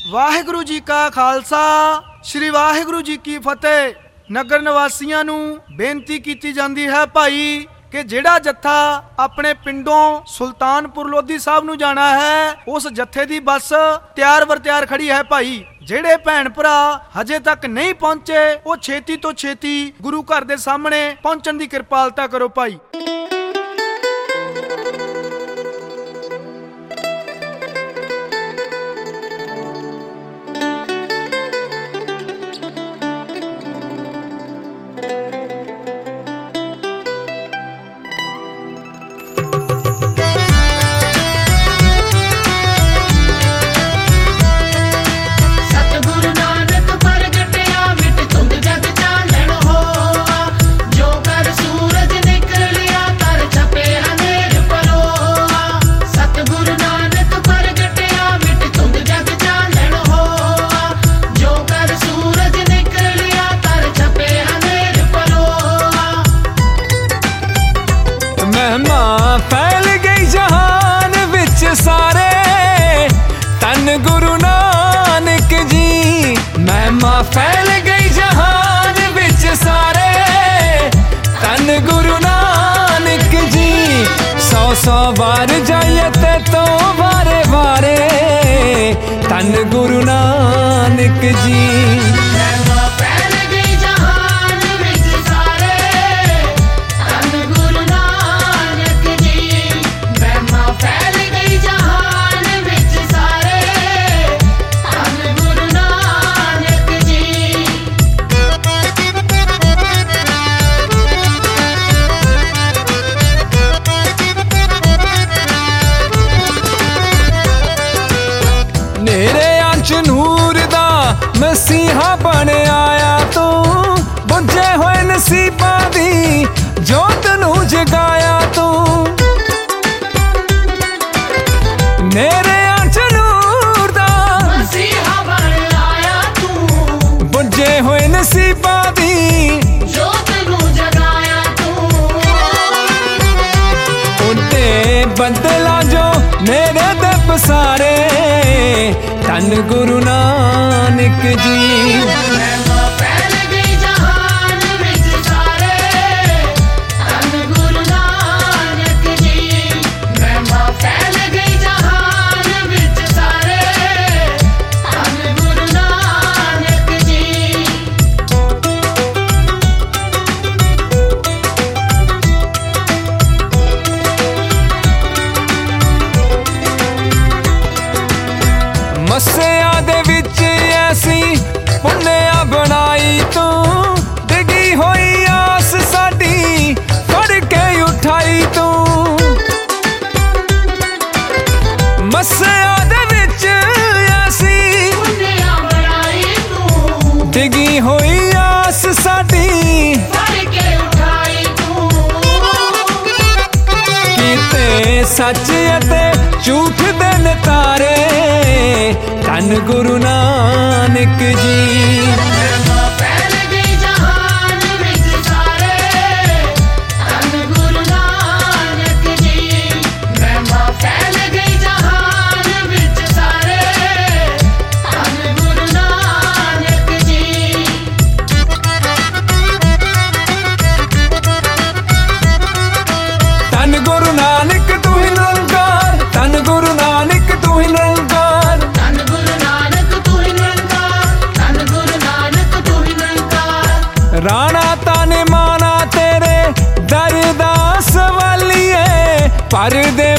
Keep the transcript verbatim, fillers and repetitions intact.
वाहिगुरु जी का खालसा श्री वाहिगुरु जी की फतेह। नगर निवासियों नूं बेनती की जाती है भाई कि जेड़ा जत्था अपने पिंडों सुल्तानपुर लोधी साहब नूं जाना है उस जत्थे दी बस तैयार बर तैयार खड़ी है भाई। जेड़े भैन भरा हजे तक नहीं पहुंचे वो छेती तो छेती गुरु घर दे सामने पहुंचण दी कृपालता करो भाई। फैल गई जहान विच सारे तन गुरु नानक जी। महिमा फैल गई जहान विच सारे तन गुरु नानक जी। सौ सौ बार जाइए ते तो बारे बारे तन गुरु नानक जी। मेरे अंच नूर दा मसीहा बन आया तू बुझे होए नसीबा दी जोत नू जगाया तू। मेरे अंच नूर दा मसीहा बन आया तू बुझे होए नसीबा दी जोत नू जगाया तू। उन्ते बदला जो मेरे दे पसारे तन गुरु नानक जी। फैल गई जहान विच सारे तन गुरु नानक जी। महिमा फैल गई जहान विच सारे तन गुरु नानक जी। मस्सिया दे विच ऐसी पुन्नेया बनाई तू डिगी होई आस साडी फड़ के उठाई तू। मस्सिया दे विच ऐसी पुन्नेया बनाई तू डिगी होई आस साडी फड़ के उठाई तू। कीते सच अते झूठ दे नतारे तन गुरु नानक जी। फैल गई जहान विच सारे तन गुरु नानक जी। महिमा फैल गई जहान विच सारे तन गुरु नानक जी। तन गुरु नानक तू ही निरंकार तन गुरु नानक तू ही निरंकार। राणा ताने माना तेरे दरदास वालिए पर दे